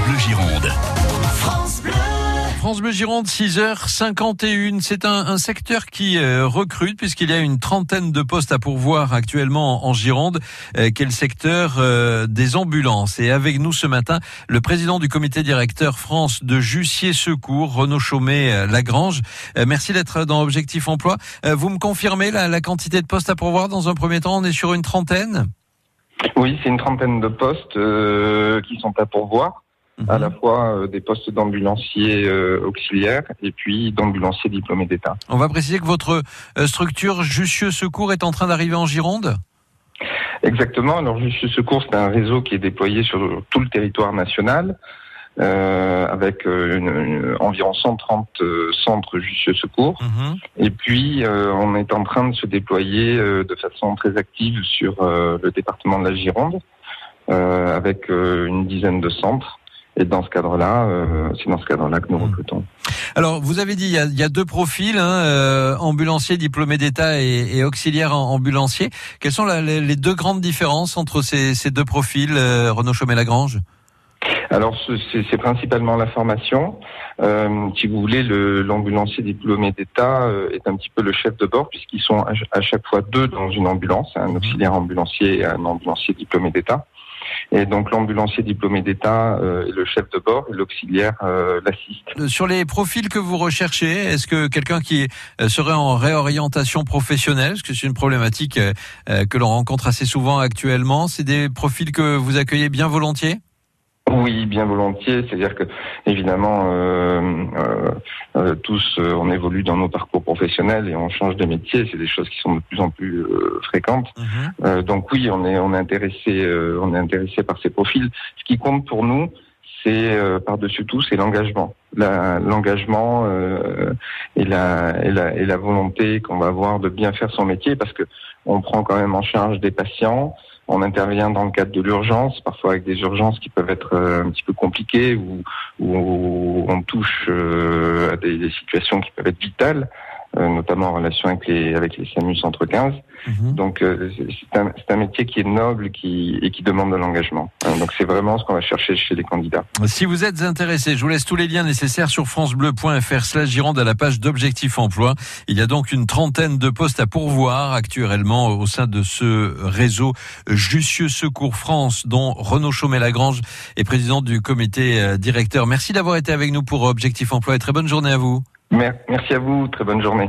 Bleu Gironde. France Bleu Gironde, 6h51. C'est un secteur qui recrute puisqu'il y a une trentaine de postes à pourvoir actuellement en Gironde, qui est le secteur des ambulances. Et avec nous ce matin, le président du comité directeur France de Jussier Secours, Renaud Chaumet-Lagrange. Merci d'être dans Objectif Emploi. Vous me confirmez la quantité de postes à pourvoir dans un premier temps? On est sur une trentaine? Oui, c'est une trentaine de postes qui sont à pourvoir. À la fois des postes d'ambulanciers auxiliaires et puis d'ambulanciers diplômés d'État. On va préciser que votre structure Jussier Secours est en train d'arriver en Gironde? Exactement. Alors Jussier Secours, c'est un réseau qui est déployé sur tout le territoire national avec environ 130 centres Jussier Secours. Et puis on est en train de se déployer de façon très active sur le département de la Gironde avec une dizaine de centres. Et dans ce cadre-là, c'est dans ce cadre-là que nous recrutons. Alors, vous avez dit il y a deux profils, ambulancier diplômé d'État et auxiliaire ambulancier. Quelles sont les deux grandes différences entre ces deux profils, Renaud Chaumet-Lagrange? Alors, c'est principalement la formation. Si vous voulez, l'ambulancier diplômé d'État est un petit peu le chef de bord puisqu'ils sont à chaque fois deux dans une ambulance, un auxiliaire ambulancier et un ambulancier diplômé d'État. Et donc l'ambulancier diplômé d'État est le chef de bord et l'auxiliaire l'assiste. Sur les profils que vous recherchez, est-ce que quelqu'un qui serait en réorientation professionnelle, parce que c'est une problématique que l'on rencontre assez souvent actuellement, c'est des profils que vous accueillez bien volontiers ? Oui, bien volontiers. C'est-à-dire que, évidemment, tous, on évolue dans nos parcours professionnels et on change de métier. C'est des choses qui sont de plus en plus fréquentes. Donc oui, on est intéressé par ces profils. Ce qui compte pour nous, c'est par-dessus tout, c'est l'engagement, l'engagement et la volonté qu'on va avoir de bien faire son métier, parce que on prend quand même en charge des patients. On intervient dans le cadre de l'urgence, parfois avec des urgences qui peuvent être un petit peu compliquées, où on touche à des situations qui peuvent être vitales, notamment en relation avec les SAMU Centre 15. Donc c'est un métier qui est noble et qui demande de l'engagement. Donc c'est vraiment ce qu'on va chercher chez les candidats. Si vous êtes intéressé, je vous laisse tous les liens nécessaires sur francebleu.fr/Gironde à la page d'Objectif Emploi. Il y a donc une trentaine de postes à pourvoir actuellement au sein de ce réseau Jussier Secours France, dont Renaud Chaumet-Lagrange est président du comité directeur. Merci d'avoir été avec nous pour Objectif Emploi et très bonne journée à vous. Merci à vous, très bonne journée.